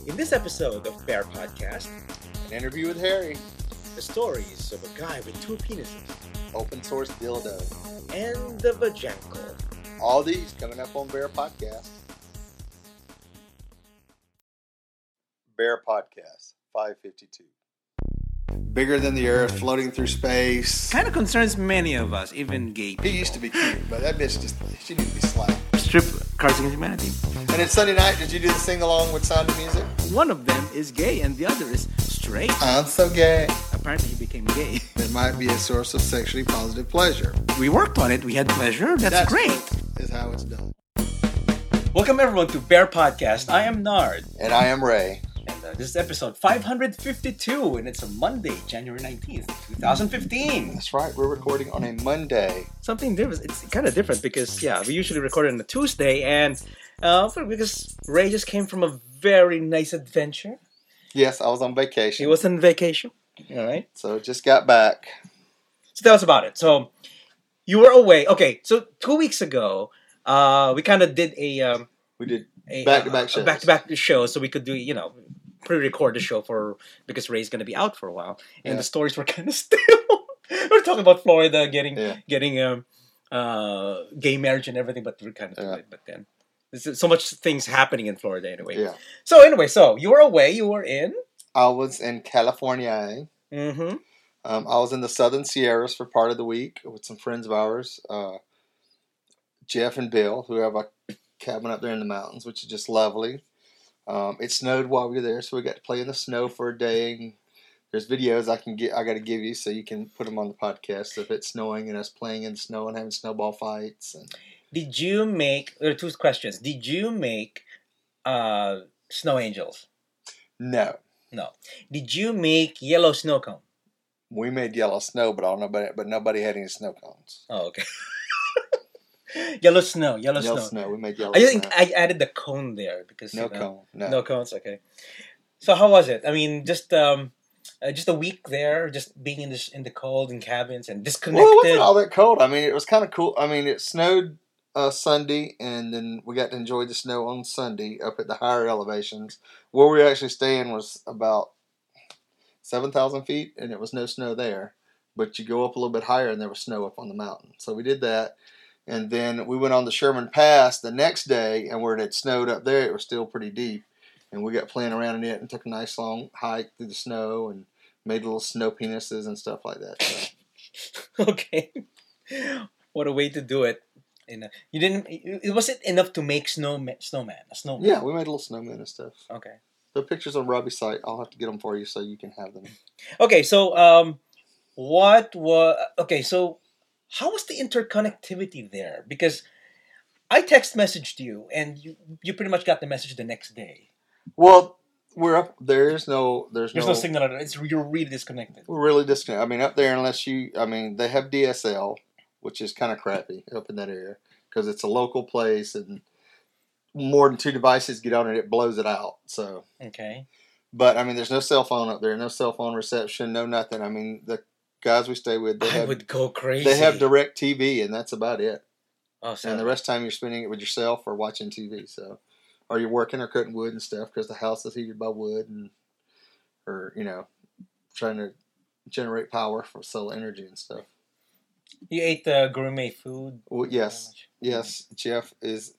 In this episode of Bear Podcast, An interview with Harry, the stories of a guy with two penises open source dildo. and the vajankle. All these coming up on Bear Podcast. Bear Podcast 552. Bigger than the Earth, floating through space. Kind of concerns many of us, even gay He people. used to be cute, but that bitch she needs to be slapped. Strip Cards Against Humanity. And then Sunday night, did you do the sing along with Sound of Music? One of them is gay and the other is straight. I'm so gay. Apparently he became gay. It might be a source of sexually positive pleasure. We worked on it. We had pleasure. That's great. Is how it's done. Welcome everyone to Bear Podcast. I am Nard. And I am Ray. And this is episode 552 and it's a Monday, January 19th, 2015. That's right, we're recording on a Monday. Something different. It's kind of different because, we usually record it on a Tuesday and because Ray just came from a very nice adventure. Yes, I was on vacation. He was on vacation. All right. So just got back. So tell us about it. So you were away. Okay. So 2 weeks ago, we kind of did We did back-to-back shows. Back-to-back shows, so we could do, pre-record the show because Ray's going to be out for a while. And the stories were kind of still. We're talking about Florida getting gay marriage and everything, but we're kind of doing it. But then there's so much things happening in Florida anyway. Yeah. So anyway, you were away. You were in? I was in California. Mm-hmm. I was in the Southern Sierras for part of the week with some friends of ours, Jeff and Bill, who have a cabin up there in the mountains, which is just lovely. It snowed while we were there, so we got to play in the snow for a day. And there's videos I got to give you so you can put them on the podcast of it snowing and us playing in the snow and having snowball fights. And Did you make? There are two questions. Did you make snow angels? no, Did you make yellow snow cone? we made yellow snow, but nobody had any snow cones. Oh, okay. Yellow snow. We made yellow I think snow. I added the cone there because No cone. no cones. Okay. So how was it? I mean, just a week there, just being in the cold in cabins and disconnected. Well, it wasn't all that cold. I mean, it was kind of cool. I mean, it snowed Sunday, and then we got to enjoy the snow on Sunday up at the higher elevations. Where we were actually staying was about 7,000 feet, and it was no snow there. But you go up a little bit higher, and there was snow up on the mountain. So we did that. And then we went on the Sherman Pass the next day, and where it had snowed up there, it was still pretty deep. And we got playing around in it and took a nice long hike through the snow and made little snow penises and stuff like that. So. Okay. What a way to do it. You didn't. It wasn't enough to make a snowman. Yeah, we made little snowmen and stuff. Okay. The pictures on Robbie's site, I'll have to get them for you so you can have them. Okay. So So how was the interconnectivity there? Because I text messaged you, and you pretty much got the message the next day. Well, we're up. There's no signal. You're really disconnected. We're really disconnected. I mean, up there, they have DSL, which is kind of crappy up in that area because it's a local place, and more than two devices get on it, it blows it out. So okay. But I mean, there's no cell phone up there, no cell phone reception, no nothing. I mean, the guys we stay with, I would go crazy. They have direct TV, and that's about it. Oh, sorry. And the rest of the time you're spending it with yourself or watching TV. So, or you're working or cutting wood and stuff because the house is heated by wood, or trying to generate power for solar energy and stuff. You ate gourmet food? Well, yes. Jeff is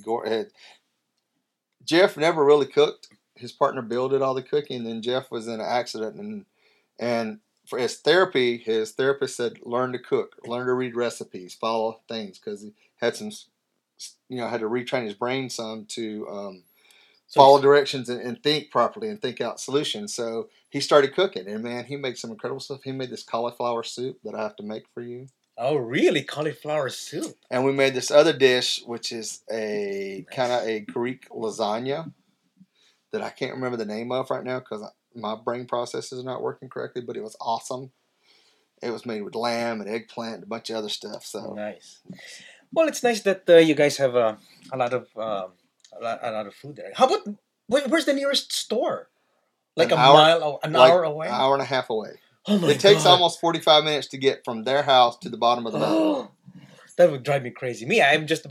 Jeff never really cooked. His partner Bill did all the cooking. Then Jeff was in an accident, and for his therapy, his therapist said, learn to cook, learn to read recipes, follow things, because he had had to retrain his brain some to follow directions and think properly and think out solutions. So he started cooking, and man, he made some incredible stuff. He made this cauliflower soup that I have to make for you. Oh, really? Cauliflower soup? And we made this other dish, which is a kind of a Greek lasagna that I can't remember the name of right now because my brain process is not working correctly, but it was awesome. It was made with lamb and eggplant and a bunch of other stuff. So nice. Well, it's nice that you guys have a lot of food there. How about where's the nearest store? Like an hour away? An hour and a half away. Oh my It takes God. almost 45 minutes to get from their house to the bottom of the mountain. That would drive me crazy. Me, I'm just about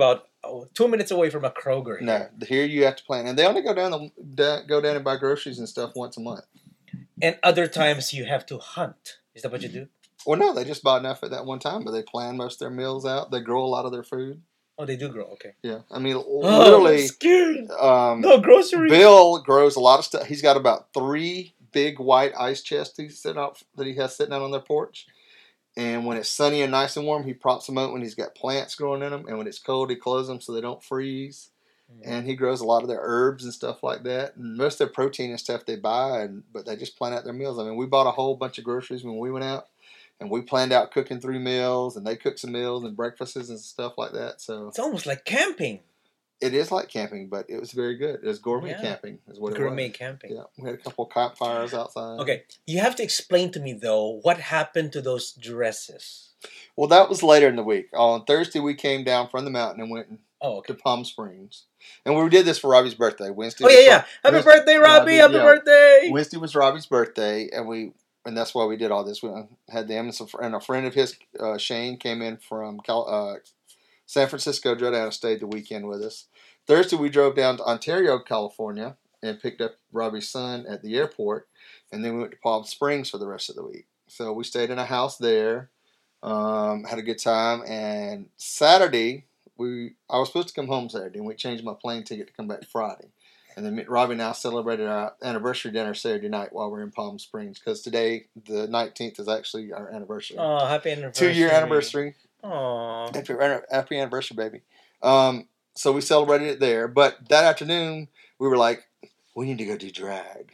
2 minutes away from a Kroger. No, here you have to plan, and they only go down and buy groceries and stuff once a month. And other times you have to hunt. Is that what you do? Well, no, they just buy enough at that one time, but they plan most of their meals out. They grow a lot of their food. Oh, they do grow. Okay. Yeah, I mean, literally. I'm scared. No groceries. Bill grows a lot of stuff. He's got about 3 big white ice chests that he has sitting out on their porch. And when it's sunny and nice and warm, he props them open. He's got plants growing in them. And when it's cold, he closes them so they don't freeze. And he grows a lot of their herbs and stuff like that. And most of their protein and stuff they buy, but they just plan out their meals. I mean, we bought a whole bunch of groceries when we went out. And we planned out cooking 3 meals. And they cooked some meals and breakfasts and stuff like that. So it's almost like camping. It is like camping, but it was very good. It was gourmet camping, is what it was. Gourmet camping. Yeah, we had a couple of campfires outside. Okay, you have to explain to me though what happened to those dresses. Well, that was later in the week. On Thursday, we came down from the mountain and went to Palm Springs, and we did this for Robbie's birthday. Wednesday. Oh yeah! Happy birthday, Robbie! Happy birthday! Wednesday was Robbie's birthday, and that's why we did all this. We had them and a friend of his, Shane, came in from San Francisco, drove down and stayed the weekend with us. Thursday, we drove down to Ontario, California, and picked up Robbie's son at the airport, and then we went to Palm Springs for the rest of the week. So we stayed in a house there, had a good time, and Saturday, I was supposed to come home Saturday, and we changed my plane ticket to come back Friday. And then Robbie and I celebrated our anniversary dinner Saturday night while we were in Palm Springs, because today, the 19th, is actually our anniversary. Oh, happy anniversary. 2-year anniversary. Aww. Happy anniversary, baby. So we celebrated it there. But that afternoon, we were like, we need to go do drag.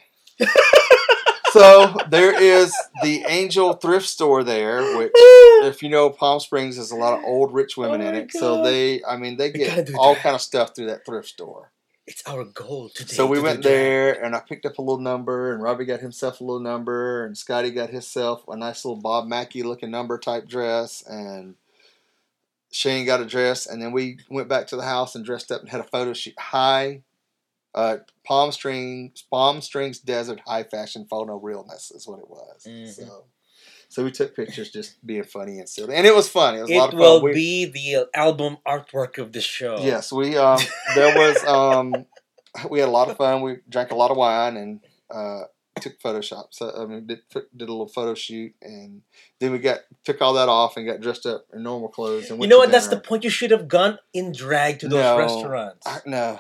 So there is the Angel thrift store there, which, if you know, Palm Springs has a lot of old rich women in it. God. So they get all kind of stuff through that thrift store. It's our goal today. So we went there, and I picked up a little number, and Robbie got himself a little number, and Scotty got himself a nice little Bob Mackie looking number type dress, and Shane got a dress, and then we went back to the house and dressed up and had a photo shoot. Palm Springs Desert high fashion photo realness is what it was. Mm-hmm. So we took pictures just being funny and silly, and it was fun. It was a lot of fun. It will be the album artwork of the show. Yes, we had a lot of fun. We drank a lot of wine and took Photoshop. So I mean, did a little photo shoot, and then we took all that off and got dressed up in normal clothes. And you know what? That's the point. You should have gone in drag to those restaurants. No.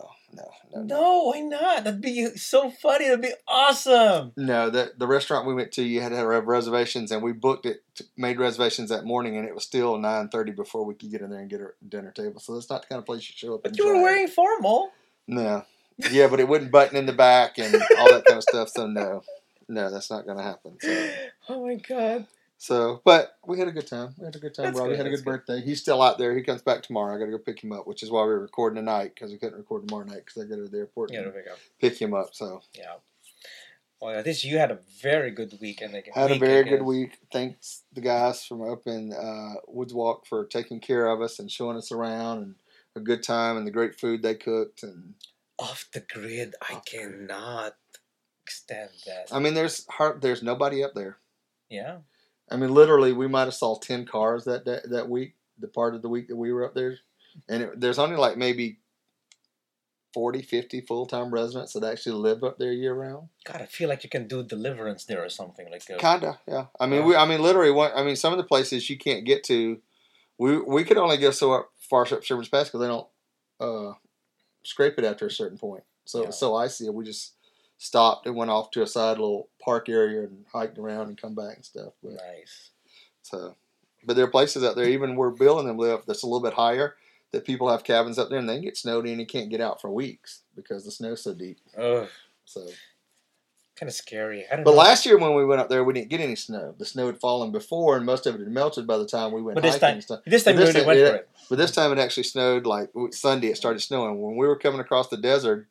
No, why not? That'd be so funny. That'd be awesome. No, the restaurant we went to, you had to have reservations, and we booked it, made reservations that morning, and it was still 9:30 before we could get in there and get our dinner table. So that's not the kind of place you show up. But you were wearing formal. No, yeah, but it wouldn't button in the back and all that kind of stuff. So no, that's not going to happen. So. Oh my God. So, but we had a good time. Robbie had a good birthday. He's still out there. He comes back tomorrow. I got to go pick him up, which is why we're recording tonight, because we couldn't record tomorrow night because I got to the airport and pick him up. So yeah. Well, at least you had a very good weekend. Had a very good week. Thanks the guys from up in Woods Walk for taking care of us and showing us around, and a good time, and the great food they cooked. And off the grid, I cannot stand that. I mean, there's nobody up there. Yeah. I mean, literally, we might have saw 10 cars that week, the part of the week that we were up there. And there's only like maybe 40, 50 full-time residents that actually live up there year-round. God, I feel like you can do deliverance there or something like that. Kinda, yeah. I mean, literally, some of the places you can't get to, we could only go so far up Sherman's Pass because they don't scrape it after a certain point. So it's so icy, we just stopped and went off to a side little park area and hiked around and come back and stuff. But, nice. But there are places out there, even where Bill and them live, that's a little bit higher, that people have cabins up there and they get snowed in and can't get out for weeks because the snow's so deep. Ugh. So kind of scary. But last year when we went up there, we didn't get any snow. The snow had fallen before, and most of it had melted by the time we went hiking and stuff. This time we really went for it. But this time it actually snowed, like Sunday it started snowing. When we were coming across the desert,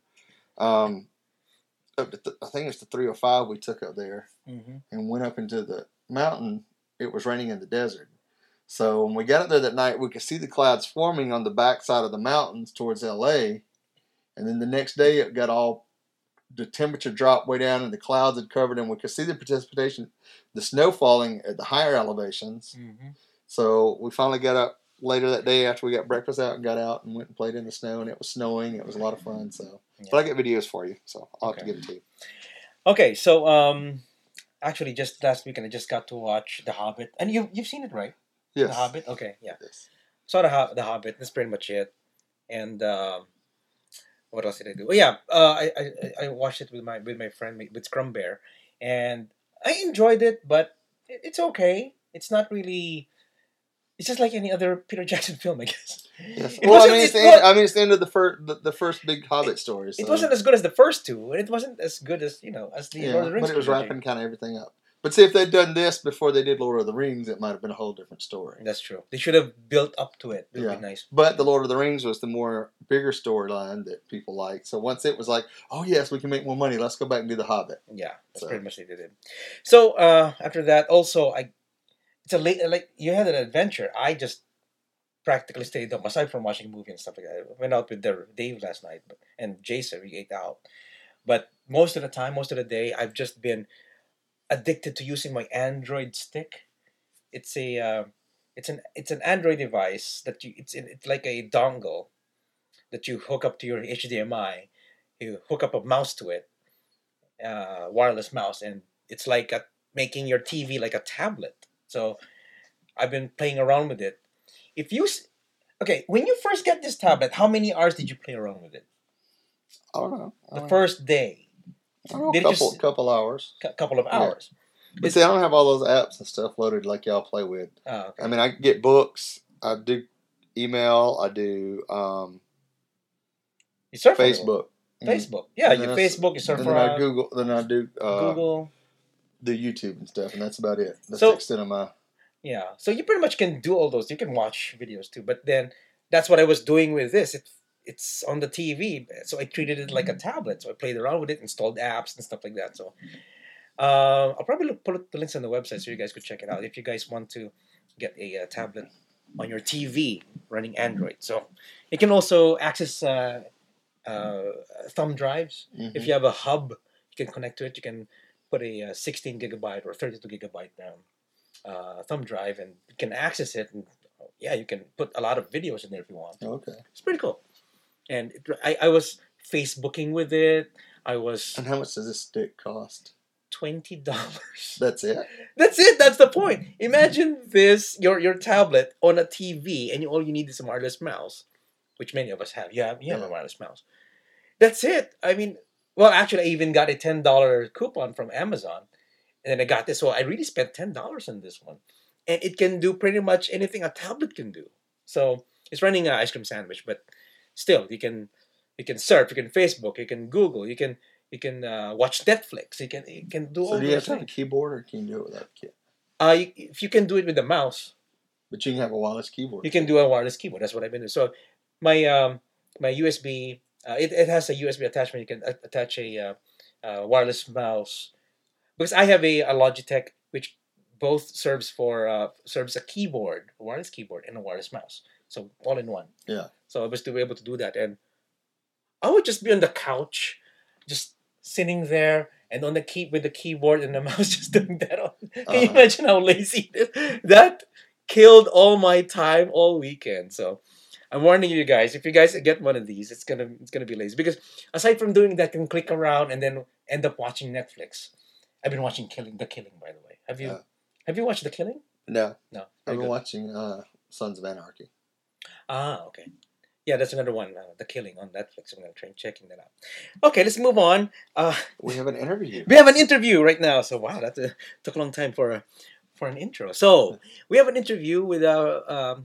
I think it's the 305 we took up there, and went up into the mountain. It was raining in the desert. So when we got up there that night, we could see the clouds forming on the backside of the mountains towards LA. And then the next day, the temperature dropped way down and the clouds had covered, and we could see the precipitation, the snow falling at the higher elevations. Mm-hmm. So we finally got up later that day after we got breakfast out and got out and went and played in the snow, and it was snowing. It was a lot of fun. So, but I get videos for you, so I'll have to give it to you. Okay, so actually, just last weekend I just got to watch The Hobbit, and you've seen it, right? Yes. The Hobbit. Okay, yeah. Yes. Saw the Hobbit. That's pretty much it. And what else did I do? Oh yeah, I watched it with my friend with Scrum Bear, and I enjoyed it, but it's okay. It's not really. It's just like any other Peter Jackson film, I guess. Yes. Well, it's the end of the first big Hobbit story. So. It wasn't as good as the first two, and it wasn't as good as as the Lord of the Rings. But it was wrapping kind of everything up. But see, if they'd done this before they did Lord of the Rings, it might have been a whole different story. That's true. They should have built up to it. It would be nice. But the Lord of the Rings was the more bigger storyline that people liked. So once it was like, oh yes, we can make more money. Let's go back and do the Hobbit. Yeah, that's pretty much what they did. So after that, also it's a late you had an adventure. I just practically stayed home aside from watching a movie and stuff like that. I went out with Dave last night and Jason. We ate out, but most of the day, I've just been addicted to using my Android stick. It's it's an Android device that it's like a dongle that you hook up to your HDMI. You hook up a mouse to it, wireless mouse, and it's like making your TV like a tablet. So I've been playing around with it. When you first get this tablet, how many hours did you play around with it? I don't know. The first day. Couple hours. Couple of hours. Yeah. But see, I don't have all those apps and stuff loaded like y'all play with. Oh, okay. I mean, I get books. I do email. I do you surf Facebook. Facebook. Yeah, your Facebook. You surf around. Then I do Google. Do YouTube and stuff, and that's about it. That's the extent of my... Yeah, so you pretty much can do all those. You can watch videos too. But then that's what I was doing with this. It's on the TV, so I treated it like a tablet. So I played around with it, installed apps and stuff like that. So I'll probably put the links on the website so you guys could check it out if you guys want to get a tablet on your TV running Android. So you can also access thumb drives. Mm-hmm. If you have a hub, you can connect to it. You can put a 16 gigabyte or 32 gigabyte thumb drive, and you can access it. And you can put a lot of videos in there if you want. Okay, it's pretty cool. And I was Facebooking with it. And how much does this stick cost? $20. That's it. That's it. That's the point. Imagine this: your tablet on a TV, and all you need is a wireless mouse, which many of us have. You have a wireless mouse. That's it. I mean, well, actually, I even got a $10 coupon from Amazon, and then I got this. So I really spent $10 on this one, and it can do pretty much anything a tablet can do. So it's running an ice cream sandwich, but still, you can surf, you can Facebook, you can Google, you can watch Netflix, you can do all. So do you have to have a keyboard, or can you do it without a keyboard? If you can do it with a mouse, but you can have a wireless keyboard. You can do a wireless keyboard. That's what I've been doing. So my my USB, it has a USB attachment. You can attach a wireless mouse, because I have a Logitech which both serves a keyboard, a wireless keyboard, and a wireless mouse. So all in one. Yeah. So I was to be able to do that, and I would just be on the couch, just sitting there, and on with the keyboard and the mouse, just doing that. Can you imagine how lazy it is? That killed all my time all weekend. So I'm warning you guys: if you guys get one of these, it's gonna be lazy. Because aside from doing that, you can click around and then end up watching Netflix. I've been watching The Killing, by the way. Have you watched The Killing? No. No. I've been watching Sons of Anarchy. Ah, okay. Yeah, that's another one, The Killing on Netflix. I'm going to try checking that out. Okay, let's move on. We have an interview. We have an interview right now. So, wow, that took a long time for an intro. So, we have an interview with a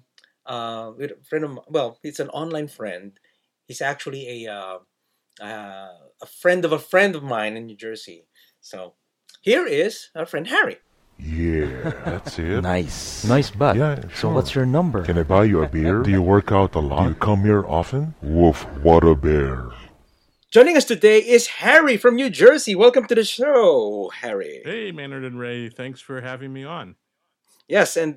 friend of, well, it's an online friend. He's actually a friend of mine in New Jersey. So, here is our friend Harry. Yeah, that's it. Nice butt. Yeah, sure. So what's your number? Can I buy you a beer? Do you work out a lot? Do you come here often? Woof, what a bear. Joining us today is Harry from New Jersey. Welcome to the show, Harry. Hey, Maynard and Ray. Thanks for having me on. Yes, and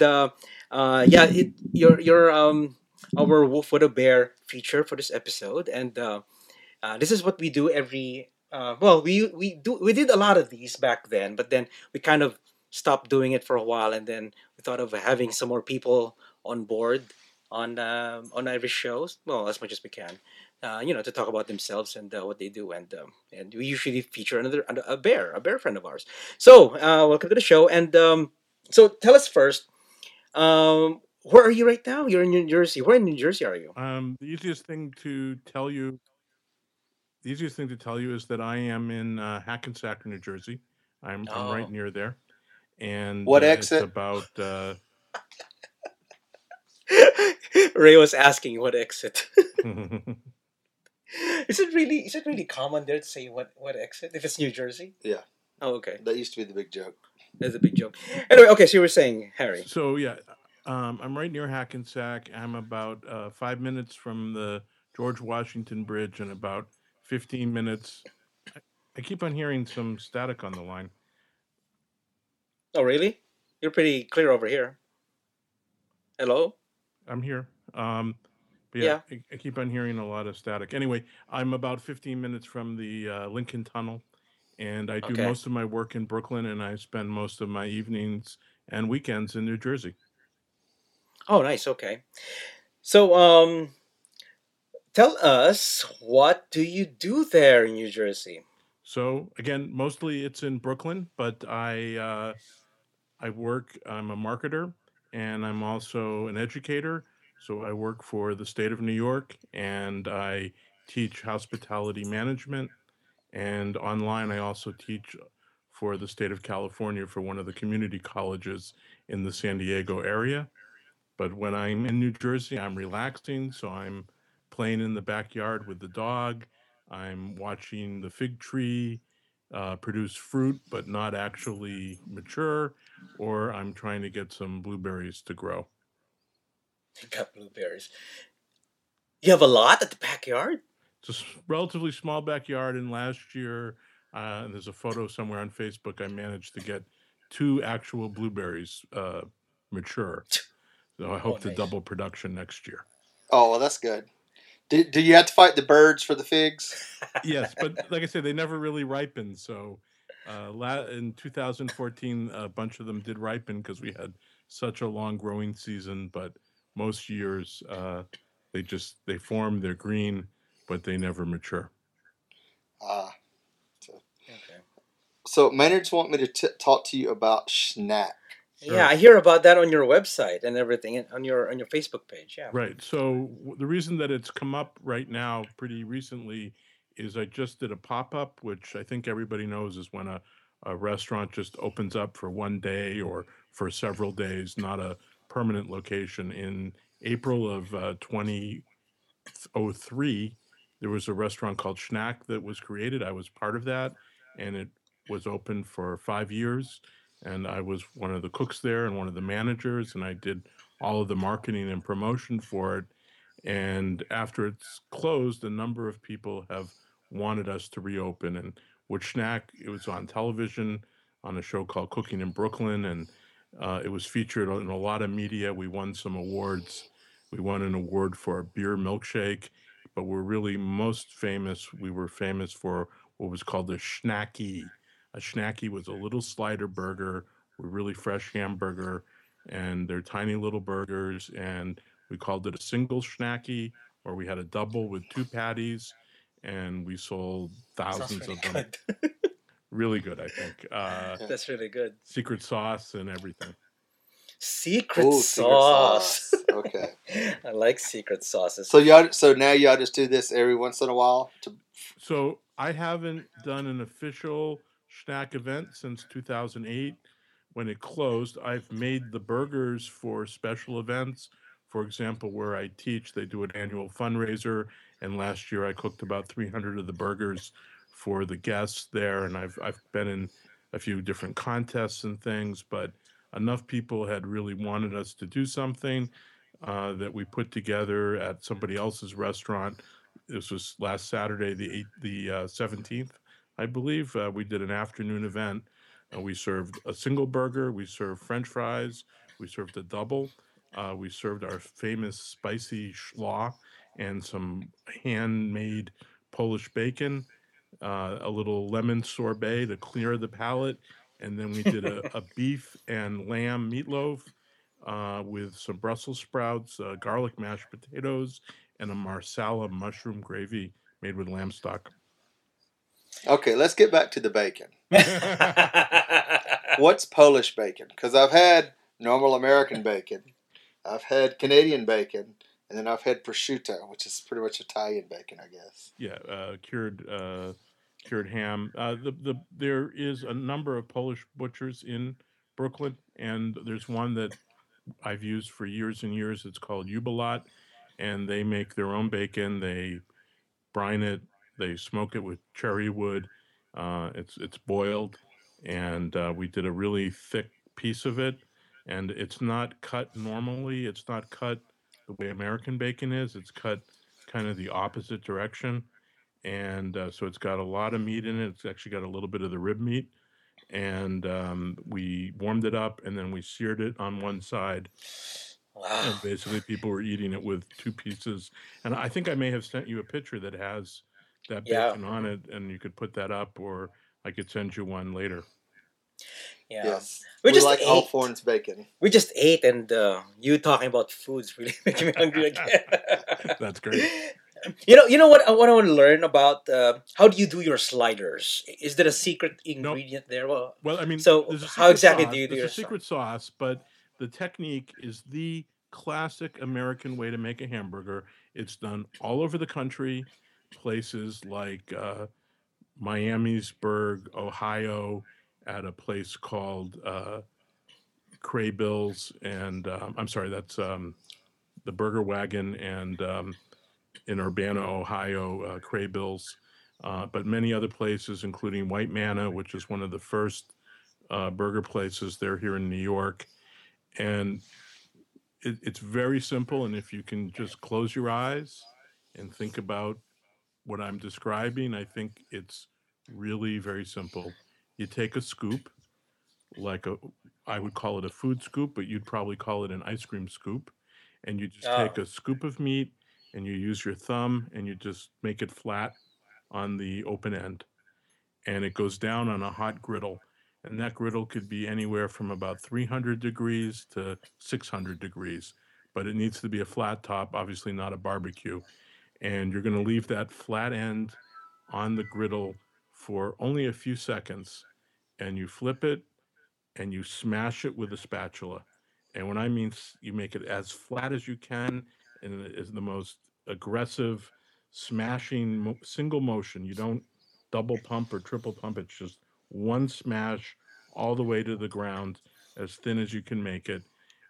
you're our Wolf with a Bear feature for this episode, and this is what we do every. We did a lot of these back then, but then we kind of stopped doing it for a while, and then we thought of having some more people on board on every show. Well, as much as we can, to talk about themselves and what they do, and we usually feature a bear friend of ours. So, welcome to the show, and so tell us first, where are you right now? You're in New Jersey. Where in New Jersey are you? The easiest thing to tell you is that I am in Hackensack, New Jersey. I'm right Oh, near there, and What it's exit? about Ray was asking what exit. Is it really common there to say what exit if it's New Jersey? Yeah, Oh, okay. that used to be the big joke. That's a big joke. Anyway, okay, so you were saying, Harry. so yeah. I'm right near Hackensack. I'm about 5 minutes from the George Washington Bridge, and about 15 minutes. I, I keep on hearing some static on the line. Oh, really? You're pretty clear over here. Hello? I'm here. But yeah, Yeah. I keep on hearing a lot of static. Anyway, I'm about 15 minutes from the Lincoln Tunnel, and I do Okay. most of my work in Brooklyn, and I spend most of my evenings and weekends in New Jersey. Oh, nice. Okay. So, tell us, what do you do there in New Jersey? So again, mostly it's in Brooklyn, but I work. I'm a marketer, and I'm also an educator. So I work for the state of New York, and I teach hospitality management. And online, I also teach for the state of California for one of the community colleges in the San Diego area. But when I'm in New Jersey, I'm relaxing. So I'm playing in the backyard with the dog. I'm watching the fig tree produce fruit, but not actually mature. Or I'm trying to get some blueberries to grow. You got blueberries. You have a lot at the backyard? It's a relatively small backyard. And last year, and there's a photo somewhere on Facebook, I managed to get two actual blueberries mature. So I Oh, hope to nice. double production next year. Oh, well, that's good. Do you have to fight the birds for the figs? Yes, but like I said, they never really ripened. So in 2014, a bunch of them did ripen because we had such a long growing season. But most years, they form, they're green, but they never mature. Ah. Okay. So Maynard's want me to talk to you about Schnack. Sure. Yeah, I hear about that on your website and everything, on your Facebook page. Yeah. Right. So the reason that it's come up right now pretty recently is I just did a pop up, which I think everybody knows is when a restaurant just opens up for one day or for several days, not a permanent location. In April of 2003, there was a restaurant called Schnack that was created. I was part of that, and it was open for 5 years. And I was one of the cooks there and one of the managers, and I did all of the marketing and promotion for it. And after it's closed, a number of people have wanted us to reopen. And with Schnack, it was on television on a show called Cooking in Brooklyn, and it was featured in a lot of media. We won some awards. We won an award for a beer milkshake, but we're really most famous. We were famous for what was called a Schnacky. A Schnacky was a little slider burger, a really fresh hamburger, and they're tiny little burgers. And we called it a single Schnacky, or we had a double with two patties, and we sold Sounds thousands really of them. good. Really good, I think. That's really good. Secret sauce and everything. Secret Ooh, secret sauce. sauce. Okay. I like secret sauces. So now y'all just do this every once in a while. So I haven't done an official Schnack event since 2008 when it closed. I've made the burgers for special events. For example, where I teach, they do an annual fundraiser, and last year I cooked about 300 of the burgers for the guests there, and I've been in a few different contests and things, but enough people had really wanted us to do something that we put together at somebody else's restaurant. This was last Saturday, the 17th, I believe. We did an afternoon event. We served a single burger. We served French fries. We served a double. We served our famous spicy schlaw and some handmade Polish bacon, a little lemon sorbet to clear the palate, and then we did a beef and lamb meatloaf with some Brussels sprouts, garlic mashed potatoes, and a marsala mushroom gravy made with lamb stock. Okay, let's get back to the bacon. What's Polish bacon? Because I've had normal American bacon, I've had Canadian bacon, and then I've had prosciutto, which is pretty much Italian bacon, I guess. Yeah, cured ham. There is a number of Polish butchers in Brooklyn, and there's one that I've used for years and years. It's called Ubalot, and they make their own bacon. They brine it, they smoke it with cherry wood. It's boiled, and we did a really thick piece of it, and it's not cut normally. It's not cut the way American bacon is. It's cut kind of the opposite direction, and so it's got a lot of meat in it. It's actually got a little bit of the rib meat, and we warmed it up, and then we seared it on one side. Wow. And basically, people were eating it with two pieces. And I think I may have sent you a picture that has that Yeah. bacon on it, and you could put that up, or I could send you one later. Yeah. Yes. We We just like ate. Alphorn's bacon. We just ate, and you talking about foods really making me hungry again. That's great. You know what I want to learn about. How do you do your sliders? Is there a secret No, ingredient there? Well, well, I mean, so there's a how secret exactly do sauce. you do There's a your sliders? secret sauce, but the technique is the classic American way to make a hamburger. It's done all over the country, places like Miamisburg, Ohio, at a place called Cray Bills, and I'm sorry, that's the Burger Wagon, and in Urbana, Ohio, Cray Bills, but many other places, including White Manna, which is one of the first burger places there here in New York. And it's very simple. And if you can just close your eyes and think about what I'm describing, I think it's really very simple. You take a scoop, like I would call it a food scoop, but you'd probably call it an ice cream scoop. And you just take Oh, a scoop of meat and you use your thumb and you just make it flat on the open end. And it goes down on a hot griddle. And that griddle could be anywhere from about 300 degrees to 600 degrees. But it needs to be a flat top, obviously not a barbecue. And you're going to leave that flat end on the griddle for only a few seconds. And you flip it and you smash it with a spatula. And when I mean you make it as flat as you can, and it is the most aggressive smashing single motion. You don't double pump or triple pump. It's just one smash all the way to the ground, as thin as you can make it.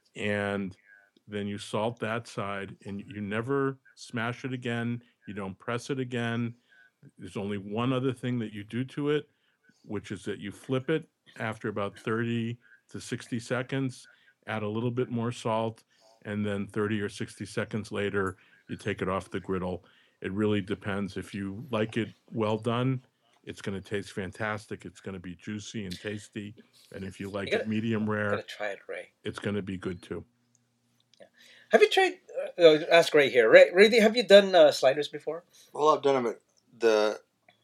And then you salt that side, and you never smash it again. You don't press it again. There's only one other thing that you do to it, which is that you flip it after about 30 to 60 seconds, add a little bit more salt, and then 30 or 60 seconds later, you take it off the griddle. It really depends. If you like it well done, it's going to taste fantastic. It's going to be juicy and tasty. And if you you like it gotta medium gotta rare, try it, Ray. it's going to be good too. Yeah. Have you tried? Ask Ray here. Ray, have you done sliders before? Well, I've done them at the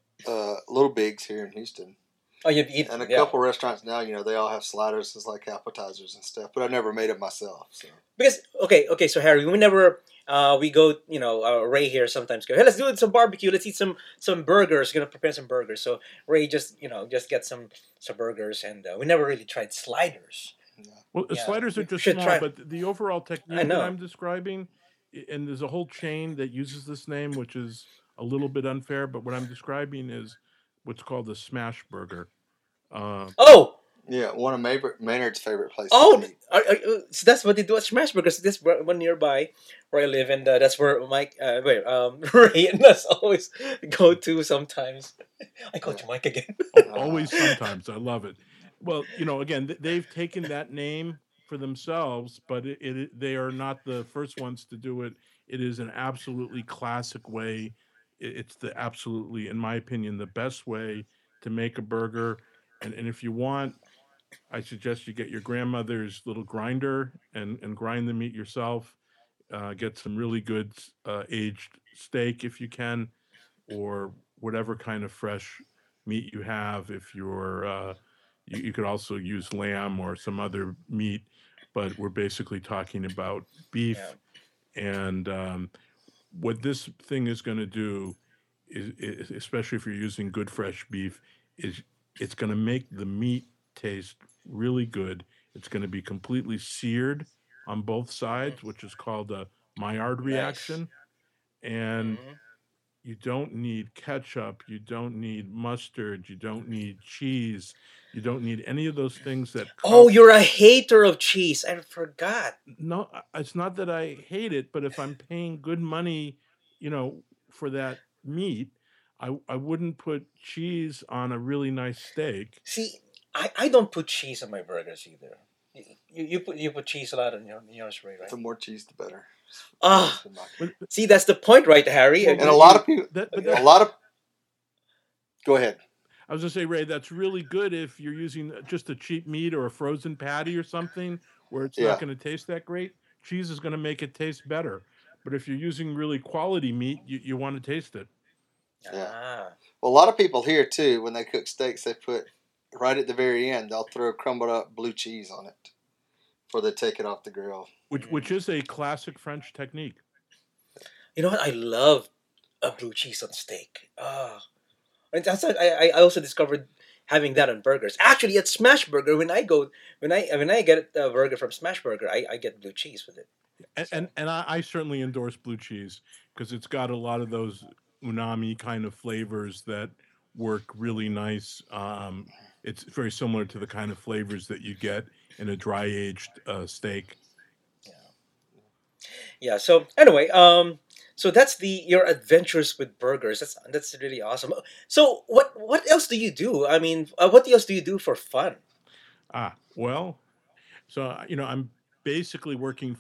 Little Bigs here in Houston. Oh, you've eaten. And a Yeah. couple restaurants now, they all have sliders as like appetizers and stuff. But I've never made it myself. So Because okay. So Harry, we never we go. Ray here sometimes go. Hey, let's do some barbecue. Let's eat some burgers. Gonna prepare some burgers. So Ray just get some burgers, and we never really tried sliders. Well, the Yeah, sliders are you just should small, try. but the overall I technique that know. I'm describing, and there's a whole chain that uses this name, which is a little bit unfair, but what I'm describing is what's called a smash burger. Uh, Oh, yeah, one of Maynard's favorite places oh, to eat. so that's what they do at Smash Burgers. This one nearby where I live, and that's where Mike, Ray and us always go to sometimes. I called Yeah. you Mike again. always, sometimes. I love it. Well, again, they've taken that name for themselves, but they are not the first ones to do it. It is an absolutely classic way. It's the absolutely, in my opinion, the best way to make a burger. And if you want, I suggest you get your grandmother's little grinder and grind the meat yourself. Get some really good aged steak if you can, or whatever kind of fresh meat you have. If you could also use lamb or some other meat, but we're basically talking about beef. And what this thing is going to do is, especially if you're using good fresh beef, is it's going to make the meat taste really good. It's going to be completely seared on both sides, which is called a Maillard reaction. And you don't need ketchup, you don't need mustard, you don't need cheese, you don't need any of those things that. Oh, you're a hater of cheese. I forgot. No, it's not that I hate it, but if I'm paying good money, for that meat, I wouldn't put cheese on a really nice steak. See, I don't put cheese on my burgers either. You put cheese a lot on yours, right? The more cheese, the better. See, that's the point, right, Harry? And a lot of people, Go ahead. I was going to say, Ray, that's really good if you're using just a cheap meat or a frozen patty or something where it's not going to taste that great. Cheese is going to make it taste better. But if you're using really quality meat, you want to taste it. Yeah. Well, a lot of people here, too, when they cook steaks, they put, right at the very end, they'll throw crumbled up blue cheese on it before they take it off the grill. Which is a classic French technique. You know what? I love a blue cheese on steak. And that's I also discovered having that on burgers. Actually, at Smash Burger, when I get a burger from Smash Burger, I get blue cheese with it. And I certainly endorse blue cheese because it's got a lot of those umami kind of flavors that work really nice. It's very similar to the kind of flavors that you get in a dry aged steak. Yeah. So anyway, so that's your adventures with burgers. That's really awesome. So what else do you do? I mean, what else do you do for fun? Well, so I'm basically working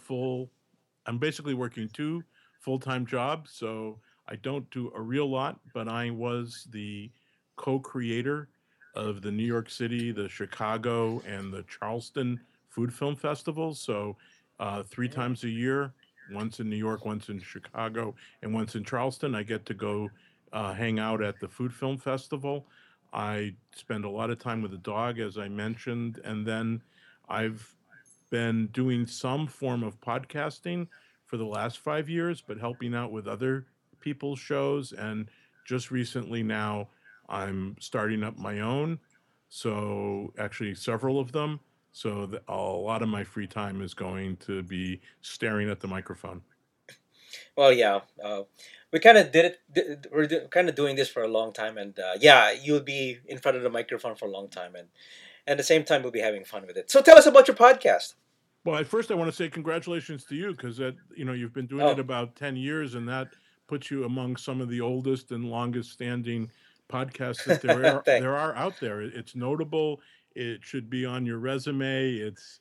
two full-time jobs. So I don't do a real lot, but I was the co-creator of the New York City, the Chicago, and the Charleston Food Film Festivals. So 3 times a year, once in New York, once in Chicago, and once in Charleston, I get to go hang out at the Food Film Festival. I spend a lot of time with the dog, as I mentioned, and then I've been doing some form of podcasting for the last 5 years, but helping out with other people's shows. And just recently now, I'm starting up my own. So actually several of them. So a lot of my free time is going to be staring at the microphone. Well, yeah, we kind of did it. We're kind of doing this for a long time, and you'll be in front of the microphone for a long time, and at the same time, we'll be having fun with it. So, tell us about your podcast. Well, at first, I want to say congratulations to you because you've been doing it about 10 years, and that puts you among some of the oldest and longest-standing podcasts that there are out there. It's notable. It should be on your resume. It's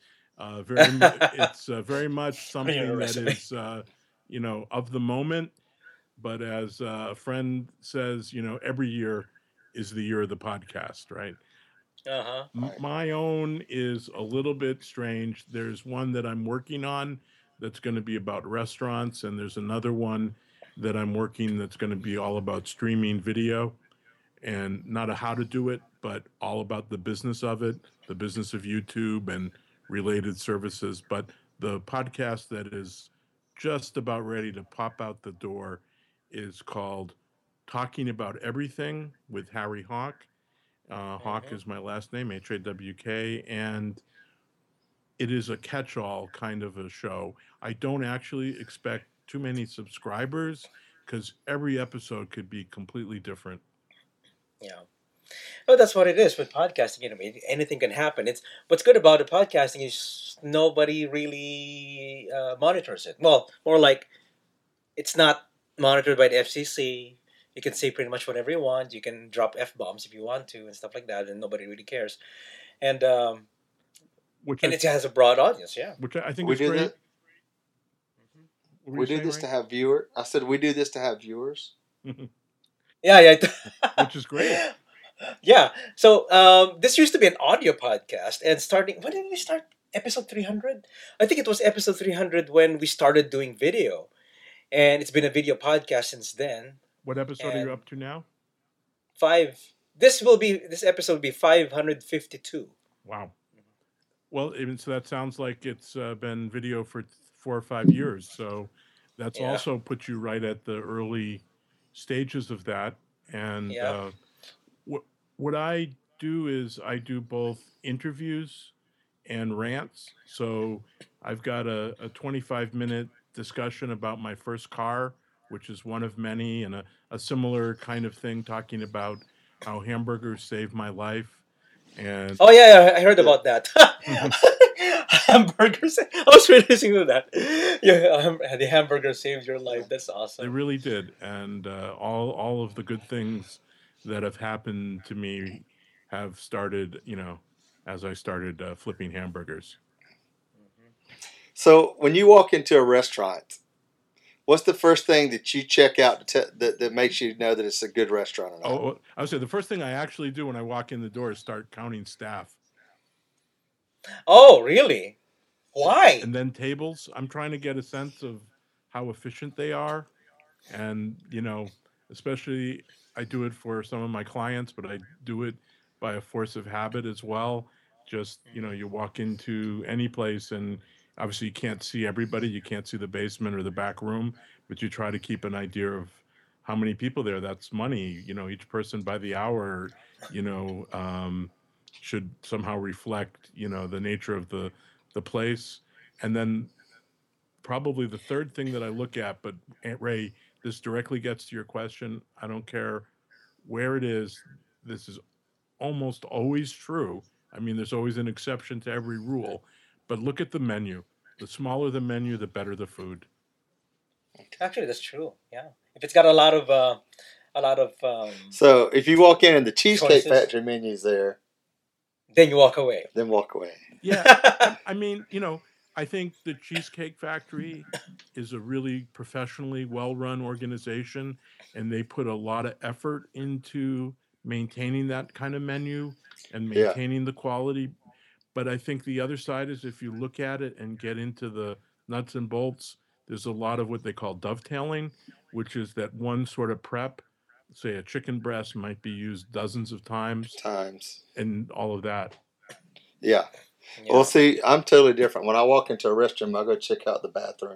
very much something that is of the moment. But as a friend says, every year is the year of the podcast, right? My own is a little bit strange. There's one that I'm working on that's going to be about restaurants, and there's another one that I'm working that's going to be all about streaming video, and not how to do it, but all about the business of it, the business of YouTube and related services. But the podcast that is just about ready to pop out the door is called Talking About Everything with Harry Hawk. Hawk is my last name, Hawk, and it is a catch-all kind of a show. I don't actually expect too many subscribers because every episode could be completely different. Yeah. Oh, that's what it is with podcasting. Anything can happen. It's what's good about the podcasting is nobody really monitors it. Well, more like it's not monitored by the FCC. You can say pretty much whatever you want. You can drop F-bombs if you want to and stuff like that, and nobody really cares. And it has a broad audience, yeah. Which I think is great. We do this to have viewers. I said we do this to have viewers. Yeah. Which is great. Yeah. So this used to be an audio podcast, and when did we start? Episode 300? I think it was episode 300 when we started doing video, and it's been a video podcast since then. What episode are you up to now? 5. This episode will be 552. Wow. Well, even so, that sounds like it's been video for 4 or 5 years. So that's Yeah, also put you right at the early stages of that. And yeah. what what I do is I do both interviews and rants. So I've got a 25-minute discussion about my first car, which is one of many, and a similar kind of thing talking about how hamburgers saved my life. And Oh yeah, yeah, I heard Yeah. about that. Hamburgers. I was really listening to that. Yeah, the hamburger saved your life. That's they awesome. really did. And all of the good things that have happened to me have started, as I started flipping hamburgers. So when you walk into a restaurant, what's the first thing that you check out that makes you know that it's a good restaurant or not? Oh, I would say the first thing I actually do when I walk in the door is start counting staff. Oh, really? Why? And then tables. I'm trying to get a sense of how efficient they are. And, especially I do it for some of my clients, but I do it by a force of habit as well. Just, you walk into any place and obviously you can't see everybody. You can't see the basement or the back room, but you try to keep an idea of how many people there. That's money. Each person by the hour, you know, um, should somehow reflect, the nature of the place. And then probably the third thing that I look at, but Aunt Ray, this directly gets to your question. I don't care where it is. This is almost always true. I mean, there's always an exception to every rule, but look at the menu. The smaller the menu, the better the food. Actually, that's true. Yeah, if it's got a lot of So if you walk in and the Cheesecake choices, Factory menu's there, then you walk away. then walk away. Yeah, I mean, I think the Cheesecake Factory is a really professionally well-run organization, and they put a lot of effort into maintaining that kind of menu and Yeah. maintaining the quality. But I think the other side is if you look at it and get into the nuts and bolts, there's a lot of what they call dovetailing, which is that one sort of prep, say a chicken breast might be used dozens of times Times. and all of that. Yeah. Yeah. Well, see, I'm totally different. When I walk into a restroom, I go check out the bathroom.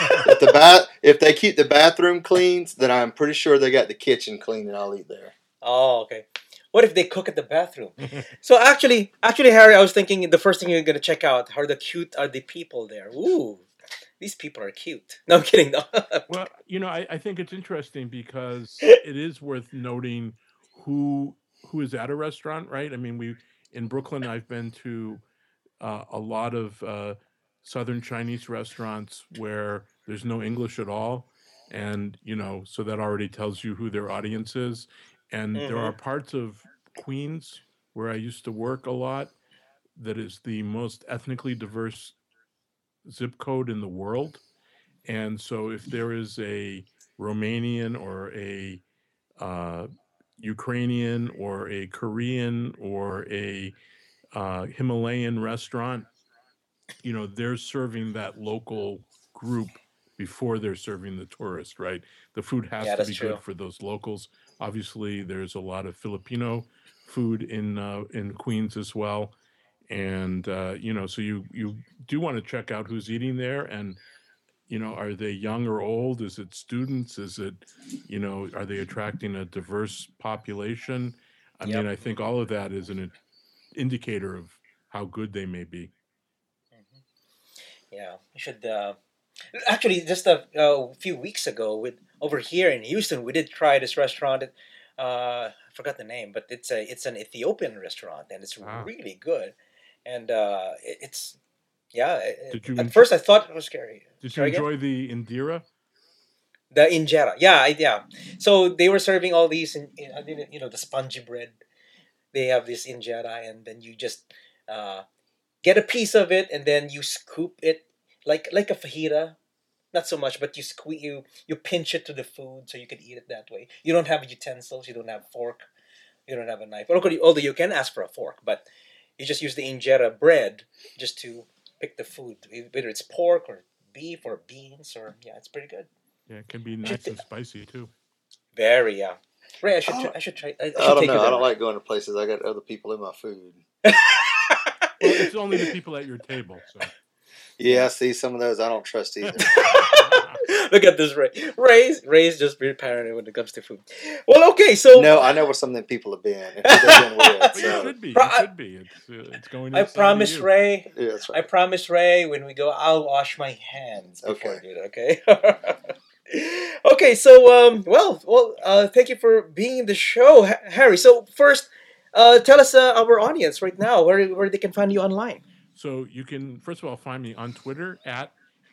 If they keep the bathroom clean, then I'm pretty sure they got the kitchen clean, and I'll eat there. Oh, okay. What if they cook at the bathroom? So actually, Harry, I was thinking the first thing you're gonna check out are the people there. Ooh, these people are cute. No, I'm kidding. No. Well, I think it's interesting because it is worth noting who is at a restaurant, right? I mean, in Brooklyn, I've been to a lot of Southern Chinese restaurants where there's no English at all, and so that already tells you who their audience is. And there are Hmm. parts of Queens where I used to work a lot that is the most ethnically diverse zip code in the world. And so if there is a Romanian or a uh, Ukrainian or a Korean or a Himalayan restaurant, they're serving that local group before they're serving the tourist, right? The food has Yeah, to that's be good true. for those locals. Obviously, there's a lot of Filipino food in Queens as well, and so you do want to check out who's eating there, and are they young or old? Is it students? Is it, are they attracting a diverse population? I mean, Yep. I think all of that is an indicator of how good they may be. Hmm. Yeah, you should. Actually, just a few weeks ago, with over here in Houston, we did try this restaurant. I forgot the name, but it's an Ethiopian restaurant, and it's Ah, really good. And it's yeah. did you At enjoy? first, I thought it was scary. Did you Sorry again. enjoy the Indira? The injera, yeah, yeah. So they were serving all these, I didn't, the spongy bread. They have this injera, and then you just uh, get a piece of it, and then you scoop it like a fajita. Not so much, but you pinch it to the food so you can eat it that way. You don't have utensils. You don't have fork. You don't have a knife. Although you can ask for a fork, but you just use the injera bread just to pick the food, whether it's pork or beef or beans or yeah, it's pretty good. Yeah, it can be You should nice and spicy too. very yeah. Ray, I should I try. don't, I should try. I I should don't take know. you I there. don't Ray. like going to places I got other people in my food. it's only the people at your table. So. Yeah, see, some of those I don't trust either. Look at this, Ray. Ray's just very paranoid when it comes to food. Well, okay, so no, I know where some of them people have been. And who they've been with, But so. you should be. You should be. It's going. I promise, Ray. Yeah, that's right. I promise, Ray. When we go, I'll wash my hands before I do it. Okay. Okay. So, thank you for being in the show, Harry. So first, tell us our audience right now where they can find you online. So you can first of all find me on Twitter at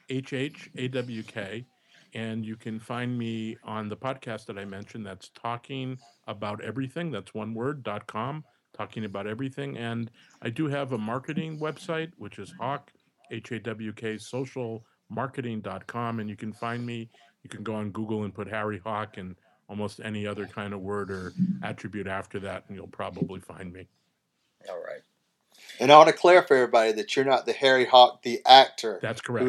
HHAWK, and you can find me on the podcast that I mentioned. That's Talking About Everything. That's one word, .com, Talking About Everything. And I do have a marketing website, which is Hawk, HAWK, socialmarketing.com. And you can find me. You can go on Google and put Harry Hawk and almost any other kind of word or attribute after that, and you'll probably find me. All right. And I want to clear for everybody that you're not the Harry Hawk, the actor. That's correct.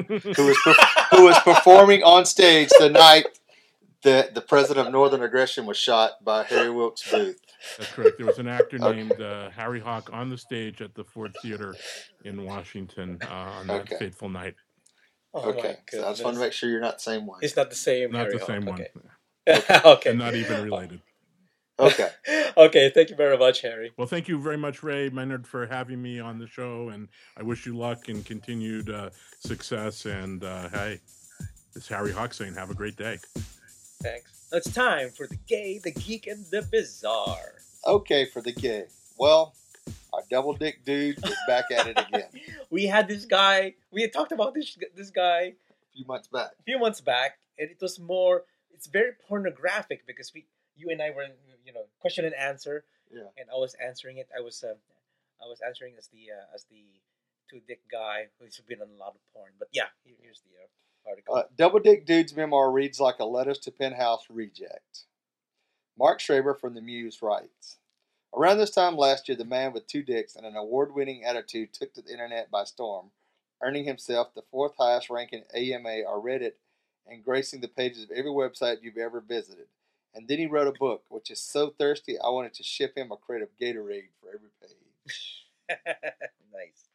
Who was performing on stage the night that the president of Northern Aggression was shot by Harry Wilkes Booth. That's correct. There was an actor named Harry Hawk on the stage at the Ford Theater in Washington on that fateful night. Oh, okay. So I just want to make sure you're not the same one. It's not the same. Not Harry the same Hawk. one. Okay. And not even related. Okay. Okay. Thank you very much, Harry. Well, thank you very much, Ray Maynard, for having me on the show, and I wish you luck and continued success. And hey, it's Harry Hawk saying, have a great day. Thanks. It's time for the gay, the geek, and the bizarre. Okay, for the gay. Well, our double dick dude is back at it again. We had this guy. We had talked about this guy a few months back, and it was more. It's very pornographic because you and I were, question and answer. Yeah. And I was answering it. I was answering as the two dick guy who's been on a lot of porn. But yeah, here's the article. Double Dick Dude's memoir reads like a Letters to Penthouse reject. Mark Schraber from the Muse writes, around this time last year, the man with two dicks and an award-winning attitude took to the internet by storm, earning himself the fourth highest ranking AMA or Reddit and gracing the pages of every website you've ever visited. And then he wrote a book, which is so thirsty I wanted to ship him a crate of Gatorade for every page. Nice.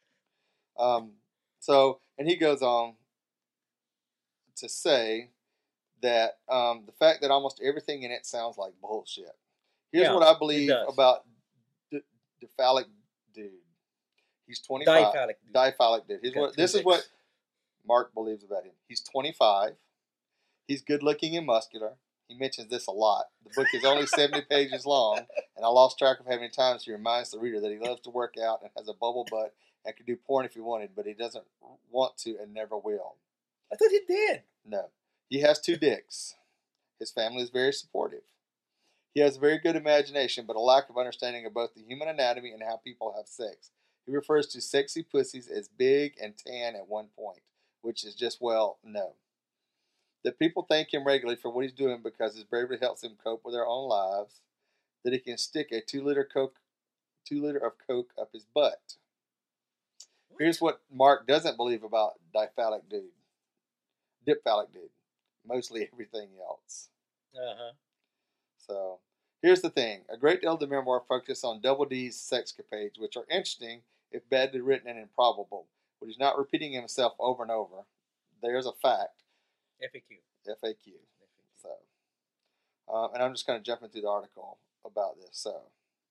And he goes on to say that the fact that almost everything in it sounds like bullshit. Here's what I believe about Diphallic Dude. He's 25. Diphallic Dude. This is what Mark believes about him. He's 25. He's good looking and muscular. He mentions this a lot. The book is only 70 pages long, and I lost track of how many times he reminds the reader that he loves to work out and has a bubble butt and could do porn if he wanted, but he doesn't want to and never will. I thought he did. No. He has two dicks. His family is very supportive. He has a very good imagination, but a lack of understanding of both the human anatomy and how people have sex. He refers to sexy pussies as big and tan at one point, which is just, no. That people thank him regularly for what he's doing because his bravery helps them cope with their own lives. That he can stick a 2 liter of Coke up his butt. Here's what Mark doesn't believe about Diphallic Dude. Mostly everything else. Uh-huh. So, here's the thing. A great deal of the memoir focuses on Double D's sexcapades, which are interesting if badly written and improbable. But he's not repeating himself over and over. There's a fact. FAQ. So, and I'm just kind of jumping through the article about this. So,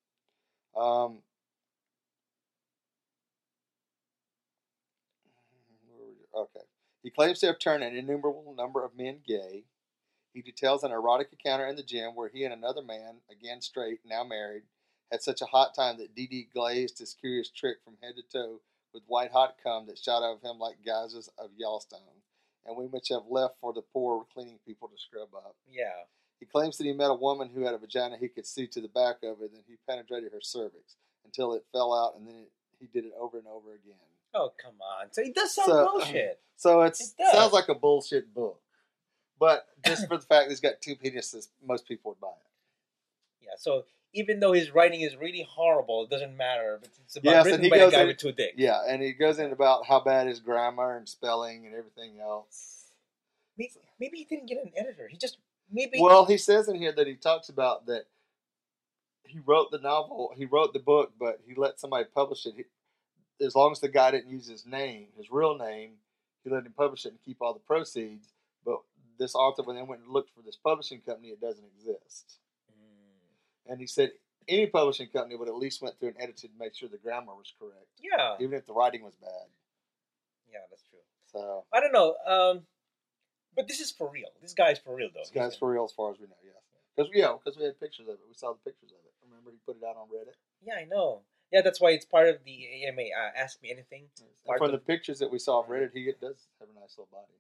okay. He claims to have turned an innumerable number of men gay. He details an erotic encounter in the gym where he and another man, again straight, now married, had such a hot time that Dee glazed his curious trick from head to toe with white hot cum that shot out of him like geysers of Yellowstone, and we much have left for the poor cleaning people to scrub up. Yeah. He claims that he met a woman who had a vagina he could see to the back of it, and he penetrated her cervix until it fell out, and then he did it over and over again. Oh, come on. So it does sound bullshit. So it sounds like a bullshit book. But just for the fact that he's got two penises, most people would buy it. Yeah, so even though his writing is really horrible, it doesn't matter. It's about written by a guy with two dicks. Yeah, and he goes in about how bad his grammar and spelling and everything else. Maybe he didn't get an editor. Well, he says in here that he talks about that he wrote the novel, he wrote the book, but he let somebody publish it. as long as the guy didn't use his name, his real name, he let him publish it and keep all the proceeds. But this author, when they went and looked for this publishing company, it doesn't exist. And he said any publishing company would at least went through and edited to make sure the grammar was correct. Yeah. Even if the writing was bad. Yeah, that's true. So I don't know. But this is for real. This guy's for real, though. This guy's for real as far as we know, yes. Because we had pictures of it. We saw the pictures of it. Remember, he put it out on Reddit? Yeah, I know. Yeah, that's why it's part of the AMA Ask Me Anything. And from the pictures that we saw of Reddit, he does have a nice little body.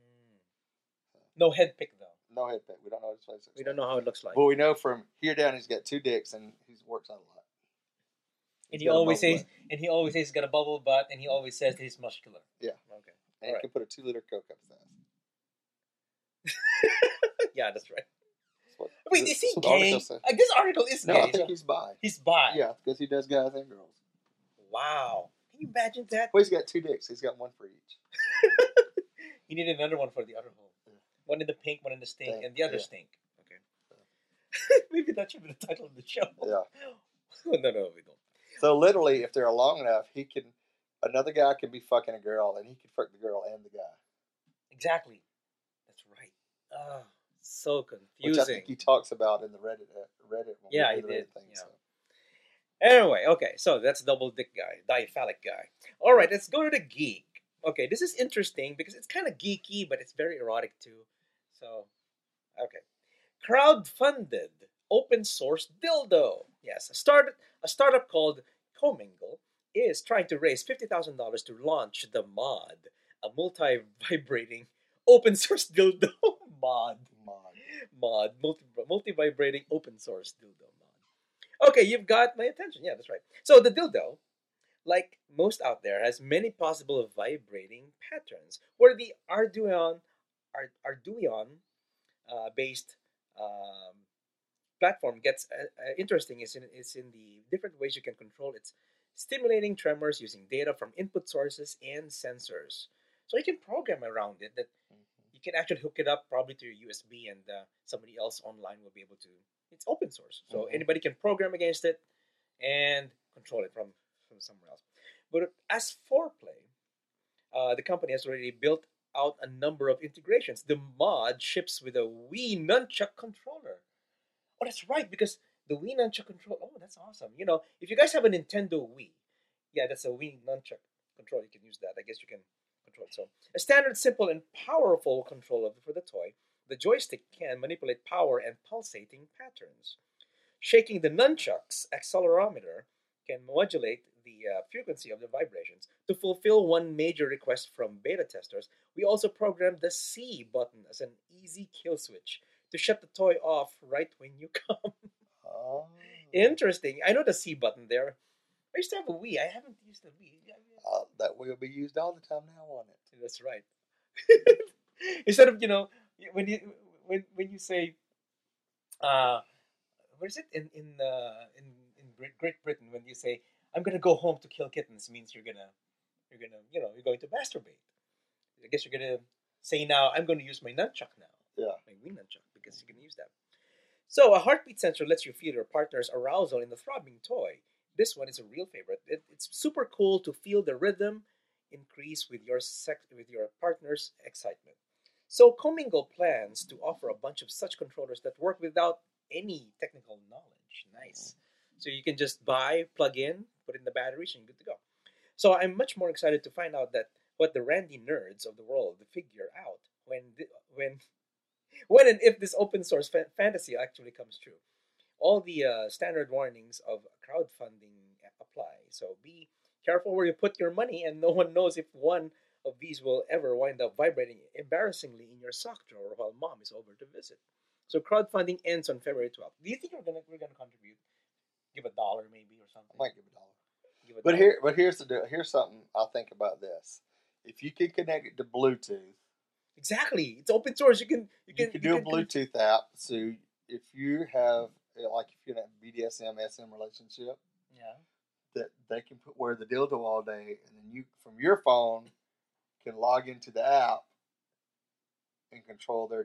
No head pick, though. No head pick. We don't know what his face looks like. We don't know how it looks like. But we know from here down he's got 2 dicks and he works out a lot. And he always says he's got a bubble butt, and he always says that he's muscular. Yeah. Okay. And he can put a 2-liter Coke up his ass. Yeah, that's right. What, wait, is he gay? This article is gay. No, I think he's bi. He's bi. Yeah, because he does guys and girls. Wow. Can you imagine that? Well, he's got 2 dicks. He's got one for each. He needed another one for the other hole. Yeah. One in the pink, one in the stink, and the other stink. Okay. Yeah. Maybe that should be the title of the show. Yeah. No, we don't. So literally, if they're long enough, another guy can be fucking a girl, and he can fuck the girl and the guy. Exactly. That's right. Oh, so confusing. Which I think he talks about in the Reddit. Yeah, he did. Thing, yeah. So. Anyway, okay, so that's double dick guy, diphalic guy. All right, let's go to the geek. Okay, this is interesting because it's kind of geeky, but it's very erotic too. So, okay. Crowd-funded open source dildo. Yes, a startup called Commingle is trying to raise $50,000 to launch the Mod, a multi-vibrating open source dildo mod. Multi-vibrating open source dildo mod. Okay, you've got my attention. Yeah, that's right. So the dildo, like most out there, has many possible vibrating patterns. Where the Arduino based platform gets interesting is in the different ways you can control its stimulating tremors using data from input sources and sensors. So you can program around it that you can actually hook it up probably to your USB, and somebody else online will be able to. It's open source, so anybody can program against it and control it from somewhere else. But as Foreplay, the company has already built out a number of integrations. The mod ships with a Wii Nunchuck controller. Oh, that's right, because the Wii Nunchuck controller. Oh, that's awesome. You know, if you guys have a Nintendo Wii, yeah, that's a Wii Nunchuck controller. You can use that. I guess you can control it. So, a standard, simple, and powerful controller for the toy. The joystick can manipulate power and pulsating patterns. Shaking the nunchuck's accelerometer can modulate the frequency of the vibrations. To fulfill one major request from beta testers, we also programmed the C button as an easy kill switch to shut the toy off right when you come. Oh. Interesting. I know the C button there. I used to have a Wii. I haven't used the Wii. That will be used all the time now, won't it? That's right. Instead of, when you say, what is it in Great Britain, when you say, I'm gonna go home to kill kittens, means you're going to masturbate. I guess you're gonna say now, I'm going to use my nunchuck now. Yeah. My Wii nunchuck, because you can use that. So a heartbeat sensor lets you feel your partner's arousal in the throbbing toy. This one is a real favorite. It's super cool to feel the rhythm increase with your partner's excitement. So Commingle plans to offer a bunch of such controllers that work without any technical knowledge. Nice. So you can just buy, plug in, put in the batteries, and you're good to go. So I'm much more excited to find out what the randy nerds of the world figure out when and if this open source fantasy actually comes true. All the standard warnings of crowdfunding apply. So be careful where you put your money, and no one knows if one of these will ever wind up vibrating embarrassingly in your sock drawer while mom is over to visit. So crowdfunding ends on February 12th. Do you think we're gonna contribute? Give $1 maybe or something. I might give $1. But here's the deal. Here's something I think about this. If you can connect it to Bluetooth, exactly, it's open source. You can do a Bluetooth app. So if you have in a BDSM SM relationship, yeah, that they can wear the dildo all day, and then you from your phone can log into the app and control their dildo.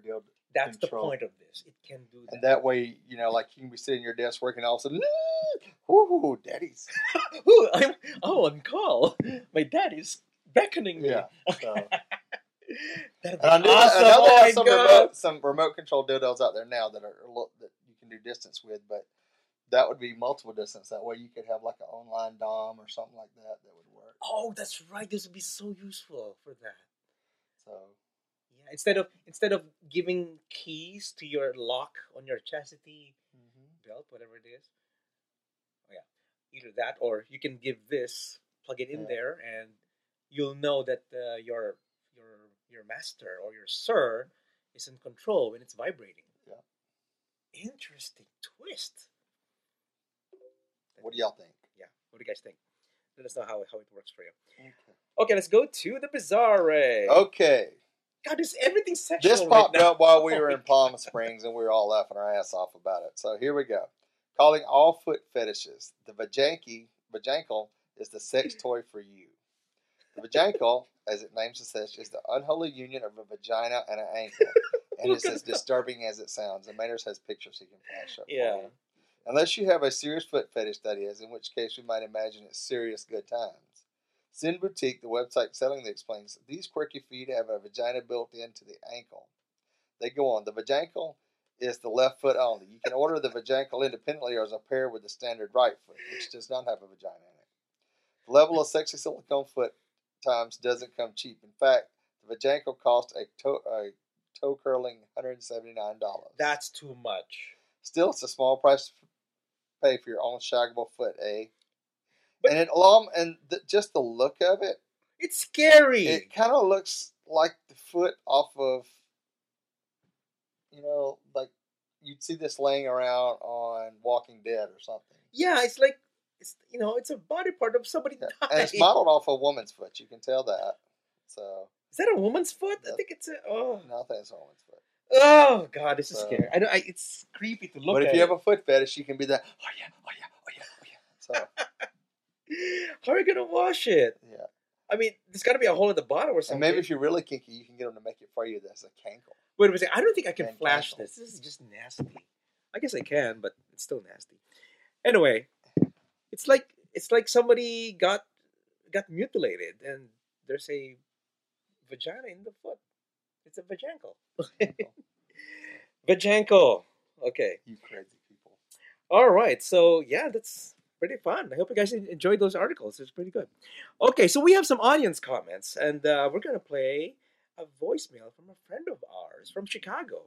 That's the Control. point of this. It can do that. And that way, like you can be sitting at your desk working, all of a sudden, whoo, daddy's. Ooh, I'm on call. My dad is beckoning me. Yeah. So. That'd And be I know awesome. they Oh have my some remote control dildos out there now that you can do distance with, but that would be multiple distance. That way you could have like an online dom or something like that would work. Oh, that's right. This would be so useful for that. So Yeah, instead of giving keys to your lock on your chastity belt, whatever it is. Oh, yeah, either that or you can give this, plug it in there, and you'll know that your master or your sir is in control when it's vibrating. Yeah. Interesting twist. What do y'all think? Yeah. What do you guys think? Let us know how it works for you. Okay, let's go to the Bizarre. Okay. God, everything's sexual. This popped right now. up while we were in Palm Springs, and we were all laughing our ass off about it. So here we go. Calling all foot fetishes. The vajankle is the sex toy for you. The vajankle, as it names the sex, is the unholy union of a vagina and an ankle. And it's as disturbing as it sounds. And Maynard has pictures he can flash up for you. Unless you have a serious foot fetish, that is, in which case we might imagine it's serious good times. Sin Boutique, the website selling the explains, these quirky feet have a vagina built into the ankle. They go on. The vajankle is the left foot only. You can order the vajankle independently or as a pair with the standard right foot, which does not have a vagina in it. The level of sexy silicone foot times doesn't come cheap. In fact, the vajankle costs a toe curling $179. That's too much. Still, it's a small price to pay for your own shaggable foot, eh? But, and just the look of it, it's scary. It kind of looks like the foot off of, like you'd see this laying around on Walking Dead or something. Yeah, it's like it's a body part of somebody died. And it's modeled off a woman's foot. You can tell that. So is that a woman's foot? I think it's no, I think it's a woman's foot. Oh God, this is scary. It's creepy to look at. But if you have a foot fetish, you can be that. Oh yeah. So how are you gonna wash it? Yeah. I mean, there's got to be a hole at the bottom or something. And maybe if you're really kinky, you can get them to make it for you. That's a cankle. Wait a second. I don't think I can flash this. This is just nasty. I guess I can, but it's still nasty. Anyway, it's like somebody got mutilated, and there's a vagina in the foot. It's a vajankle. Vajankle. Okay. You crazy people. All right. So yeah, that's pretty fun. I hope you guys enjoyed those articles. It's pretty good. Okay, so we have some audience comments, and we're gonna play a voicemail from a friend of ours from Chicago.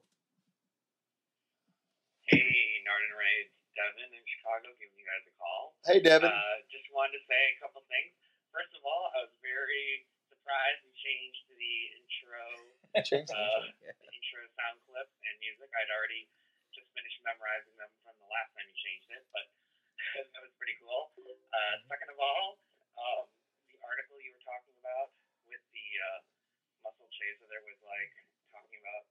Hey, Nard and Ray, it's Devin in Chicago giving you guys a call. Hey, Devin. Just wanted to say a couple things. First of all, I was very surprised you changed the intro, intro sound clip and music. I'd already just finished memorizing them from the last time you changed it, but that was pretty cool. Second of all, the article you were talking about with the muscle chaser there was like talking about,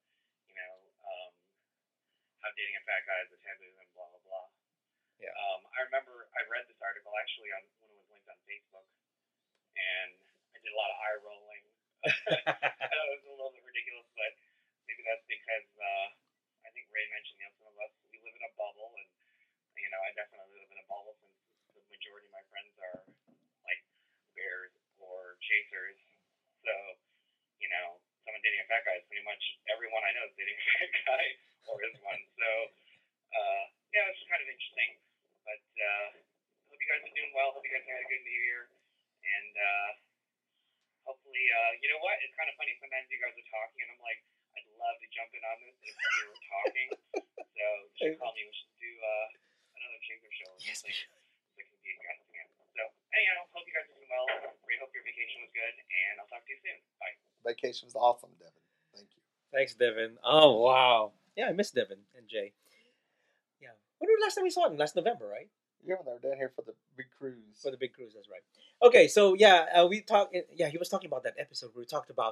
how dating a fat guy is a taboo and blah, blah, blah. Yeah. I remember I read this article actually when it was linked on Facebook, and I did a lot of eye rolling. I know it was a little bit ridiculous, but maybe that's because I think Ray mentioned, some of us, we live in a bubble, and I definitely live in a bubble since the majority of my friends are like bears or chasers. So, someone dating a fat guy is pretty much everyone I know is dating a fat guy or is one. So, it's just kind of interesting. But hope you guys are doing well. Hope you guys had a good New Year. And hopefully, you know what? It's kind of funny. Sometimes you guys are talking, and I'm like, I'd love to jump in on this if you were talking. So you should call me. We should do another Chaser show. Yes, we should. So anyhow, hope you guys are doing well. Ray, hope your vacation was good, and I'll talk to you soon. Bye. Vacation was awesome, Devin. Thank you. Thanks, Devin. Oh wow. Yeah, I miss Devin and Jay. Yeah. When was the last time we saw him? Last November, right? Yeah, when they were down here for the big cruise. For the big cruise, that's right. Okay, so we talked. Yeah, he was talking about that episode where we talked about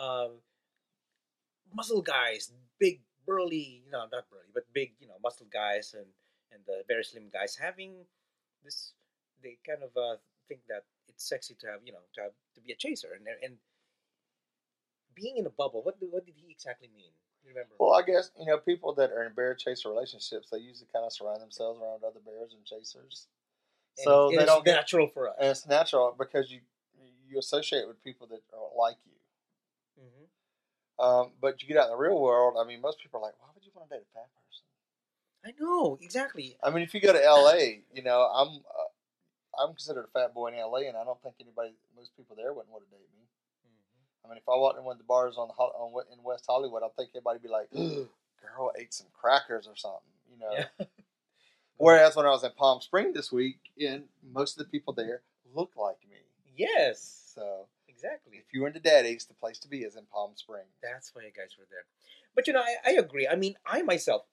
muscle guys, big burly, not burly, but big, muscle guys and the very slim guys having this. They kind of think that it's sexy to have, to be a chaser and being in a bubble. What did he exactly mean? Remember? Well, I guess people that are in bear chaser relationships, they usually kind of surround themselves around other bears and chasers, so And they it's don't get. natural for us. And it's natural because you associate with people that are like you. Mm-hmm. But you get out in the real world. I mean, most people are like, "Why would you want to date a fat person?" I know exactly. I mean, if you go to L.A., I'm considered a fat boy in L.A., and I don't think most people there wouldn't want to date me. I mean, if I walked in one of the bars in West Hollywood, I think everybody would be like, "Girl ate some crackers or something," Yeah. Whereas when I was in Palm Springs this week, most of the people there look like me. Yes. So exactly. if you're into daddies, the place to be is in Palm Springs. That's why you guys were there. But I agree. I mean, I myself,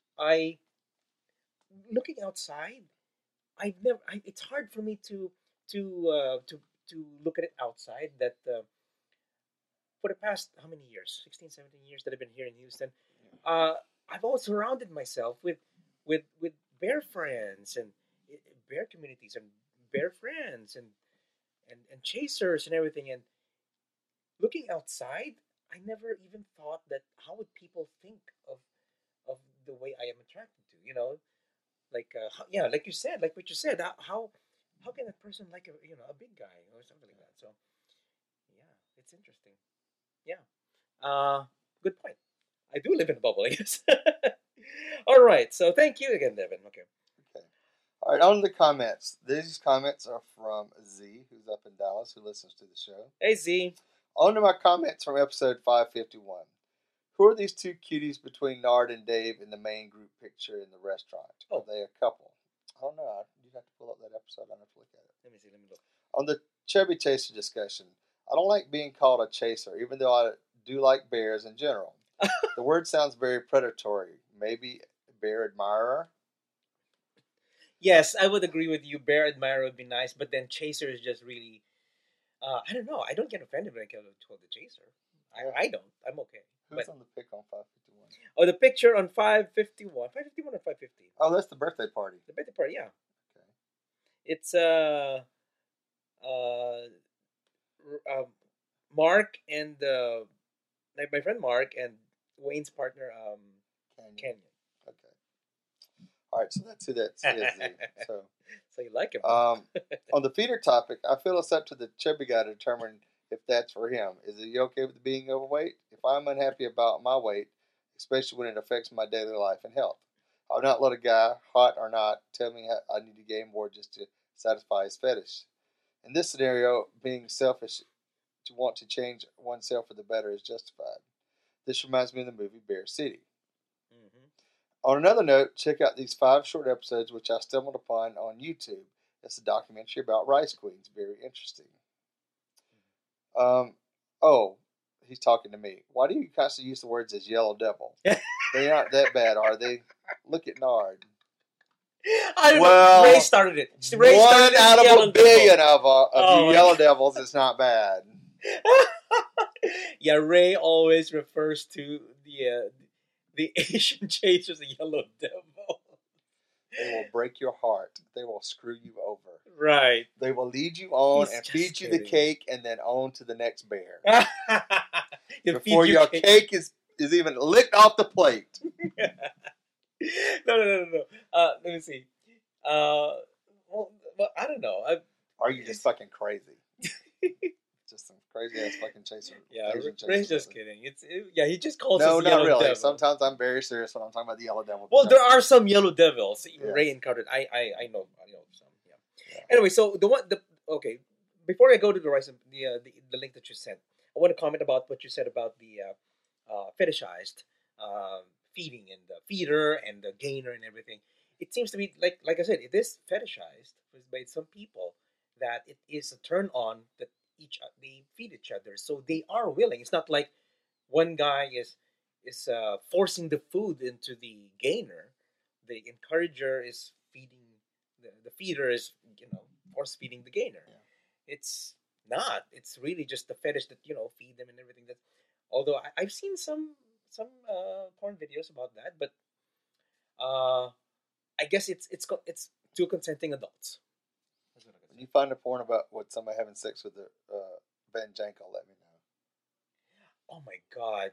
looking outside, I've never. It's hard for me to look at it outside. That for the past how many years, 16, 17 years that I've been here in Houston, I've always surrounded myself with bear friends and bear communities and bear friends and chasers and everything. And looking outside, I never even thought that how would people think of the way I am attracted to. Like like you said, like what you said. How can a person like a big guy or something like that? So yeah, it's interesting. Yeah. Good point. I do live in a bubble, I guess. All right. So thank you again, Devin. Okay. All right, on to the comments. These comments are from Z, who's up in Dallas, who listens to the show. Hey, Z. On to my comments from episode 551. Who are these two cuties between Nard and Dave in the main group picture in the restaurant? Are they a couple? I don't know. You'd have to pull up that episode. I don't have to look at it. Let me see. Let me look. On the chubby chaser discussion, I don't like being called a chaser, even though I do like bears in general. The word sounds very predatory. Maybe a bear admirer? Yes, I would agree with you. Bear admirer would be nice, but then chaser is just really, I don't know. I don't get offended when I get told the chaser. I don't. I'm okay. Who's on the pic on 551? Oh, the picture on 551. 551 or 550? Oh, that's the birthday party. The birthday party, yeah. Okay. It's Mark and like my friend Mark and Wayne's partner Canyon. Okay. All right, so that's who that is. So you like him? On the feeder topic, I feel it's up to the chubby guy to determine if that's for him. Is he okay with being overweight? If I'm unhappy about my weight, especially when it affects my daily life and health, I'll not let a guy, hot or not, tell me I need to gain more just to satisfy his fetish. In this scenario, being selfish to want to change oneself for the better is justified. This reminds me of the movie Bear City. Mm-hmm. On another note, check out these 5 short episodes which I stumbled upon on YouTube. It's a documentary about rice queens. Very interesting. He's talking to me. Why do you constantly use the words as yellow devil? They aren't that bad, are they? Look at Nard. I don't know. Ray started it. Ray one out of a billion of you yellow God. devils is not bad. Yeah, Ray always refers to the Asian chasers, the yellow devil. They will break your heart. They will screw you over. Right. They will lead you on He's and just feed you kidding. the cake and then on to the next bear. Before your cake is even licked off the plate. No. Let me see. Well, I don't know. Are you just fucking crazy? Just some crazy ass fucking chaser. Yeah, Asian chaser Ray's just kidding. He just calls no, us not yellow really. devil. Sometimes I'm very serious when I'm talking about the yellow devil. Well, there are some yellow devils. Yes. Ray encountered. I know some. Yeah. Anyway, so okay. Before I go to the link that you sent, I want to comment about what you said about the fetishized feeding and the feeder and the gainer and everything. It seems to be like I said, it is fetishized by some people that it is a turn on that they feed each other, so they are willing. It's not like one guy is forcing the food into the gainer. The encourager is feeding the feeder is force feeding the gainer. Yeah. It's not. It's really just the fetish that feed them and everything. That although I've seen some porn videos about that, but I guess it's two consenting adults. When you find a porn about somebody having sex with Van Jankel, let me know. Oh my God!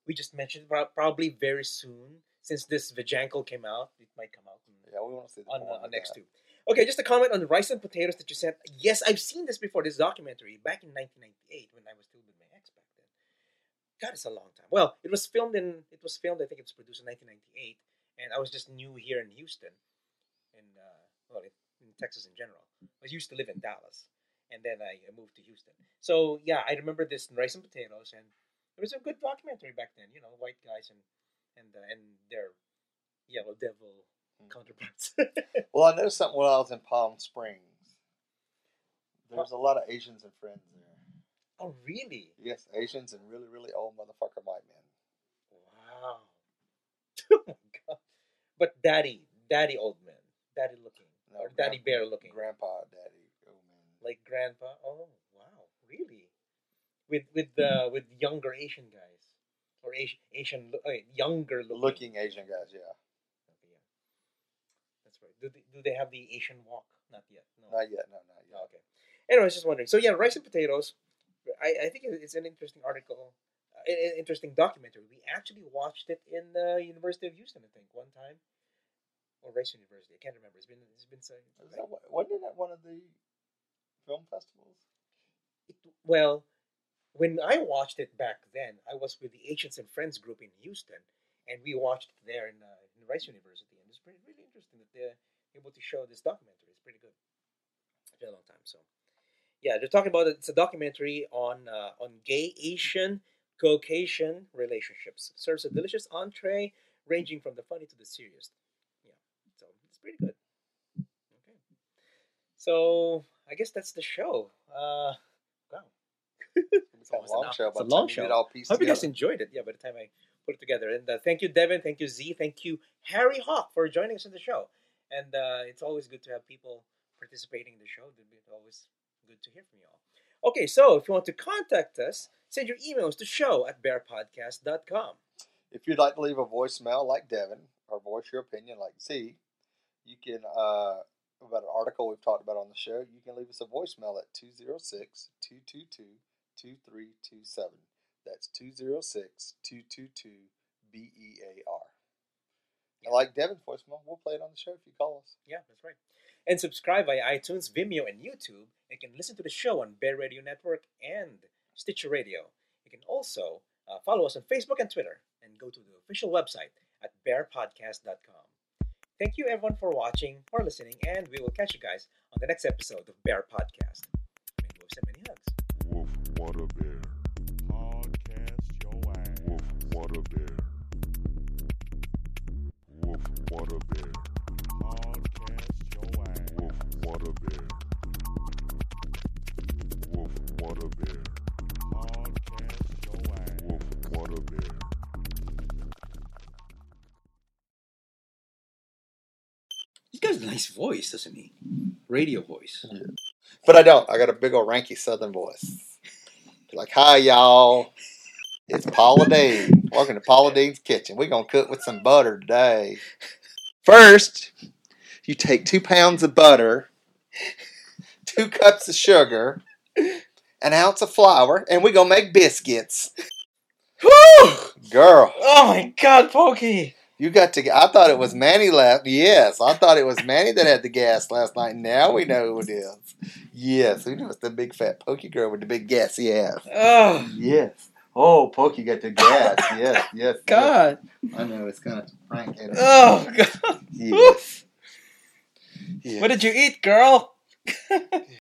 we just mentioned probably very soon, since this Vajankle came out. It might come out Yeah, we want to see the on that. X2. Okay, just a comment on the rice and potatoes that you sent. Yes, I've seen this before, this documentary, back in 1998 when I was still with my ex back then. God, it's a long time. Well, it was filmed, I think it was produced in 1998, and I was just new here in Houston, and in Texas in general. I used to live in Dallas, and then I moved to Houston. So, yeah, I remember this rice and potatoes, and it was a good documentary back then, white guys and their Yellow Devil counterparts. Well, I noticed something when I was in Palm Springs. There's a lot of Asians and friends there. Oh, really? Yes, Asians and really, really old motherfucker white men. Wow. Oh my God. But daddy old man, daddy looking, No, or daddy bear looking, grandpa, daddy, old man. like grandpa. Oh, wow, really? With younger Asian guys, or Asian younger Looking Asian guys, yeah. Okay, yeah. That's right. Do they have the Asian walk? Not yet. No. Not yet. No, not yet. Oh, okay. Anyway, I was just wondering. So yeah, rice and potatoes. I think it's an interesting article, an interesting documentary. We actually watched it in the University of Houston, I think, one time, or Rice University. I can't remember. It's been so. Wasn't it at one of the film festivals? Well, when I watched it back then, I was with the Asians and Friends group in Houston, and we watched it there in Rice University, and it's really interesting that they're able to show this documentary. It's pretty good. It's been a long time, so. Yeah, they're talking about it's a documentary on gay Asian Caucasian relationships. It serves a delicious entree ranging from the funny to the serious. Yeah, so it's pretty good. Okay, so I guess that's the show. Wow, It's a long show. It's a long show. I hope you guys enjoyed it. Yeah, by the time I put it together, and thank you, Devin. Thank you, Z. Thank you, Harry Hawk, for joining us in the show. And it's always good to have people participating in the show. It's always good to hear from you all. Okay, so if you want to contact us, send your emails to show@bearpodcast.com. If you'd like to leave a voicemail like Devin, or voice your opinion like Z, you can, about an article we've talked about on the show, you can leave us a voicemail at 206-222-2327. That's 206-222-BEAR. And like Devin's voicemail, we'll play it on the show if you call us. Yeah, that's right. And subscribe via iTunes, Vimeo, and YouTube. You can listen to the show on Bear Radio Network and Stitcher Radio. You can also follow us on Facebook and Twitter, and go to the official website at bearpodcast.com. Thank you, everyone, for watching or listening, and we will catch you guys on the next episode of Bear Podcast. Many wolves and many hugs. Woof, what a bear. Podcast your ass. Woof, what a bear. Woof, what a bear. Podcast your ass. Woof, what a bear. Woof, what a bear. Podcast your ass. Woof, what a bear. He's got a nice voice, doesn't he? Radio voice. Yeah. But I don't. I got a big old ranky southern voice. Like, hi, y'all. It's Paula Dean. Welcome to Paula Dean's Kitchen. We're going to cook with some butter today. First, you take 2 pounds of butter, 2 cups of sugar, an ounce of flour, and we're going to make biscuits. Woo! Girl. Oh my God, Pokey! You got to. I thought it was Manny left. Yes, I thought it was Manny that had the gas last night. Now we know who it is. Yes, we know it's the big fat Pokey girl with the big gassy ass. Oh, Yes. Oh, Pokey got the gas. Yes, yes. God! Yes. I know it's kind of frank. Oh, God! Yes. Yes. What did you eat, girl?